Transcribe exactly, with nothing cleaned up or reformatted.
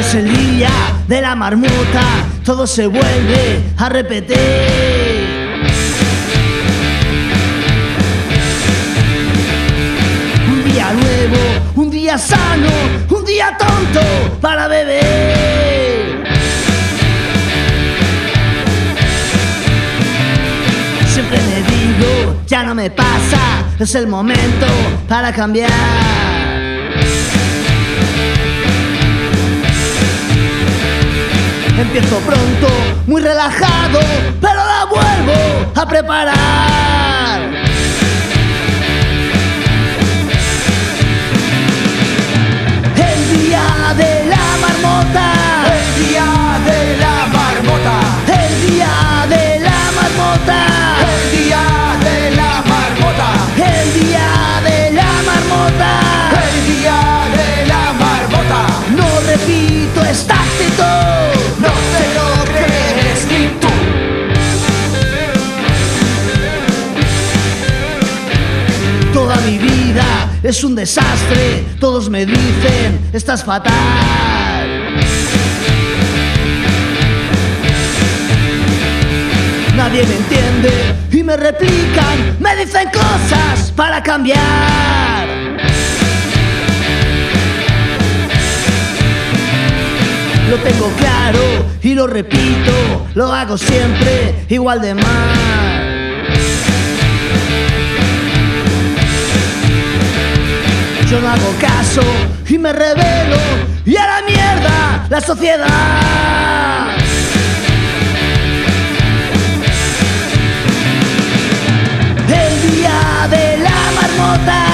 Es el día de la marmota, todo se vuelve a repetir. Un día nuevo, un día sano, un día tonto para beber. Siempre me digo, ya no me pasa, es el momento para cambiar. Empiezo pronto, muy relajado, pero la vuelvo a preparar. El día de la marmota, El día de la marmota, el día de la marmota, el día de la marmota, el día de la marmota. el día de la marmota. No repito esta actitud, No te lo crees ni tú. toda mi vida es un desastre. Todos me dicen, estás fatal. Nadie me entiende y me replican, me dicen cosas para cambiar. Lo tengo claro y lo repito, lo hago siempre igual de mal. Yo no hago caso y me rebelo, y a la mierda la sociedad. El día de la marmota,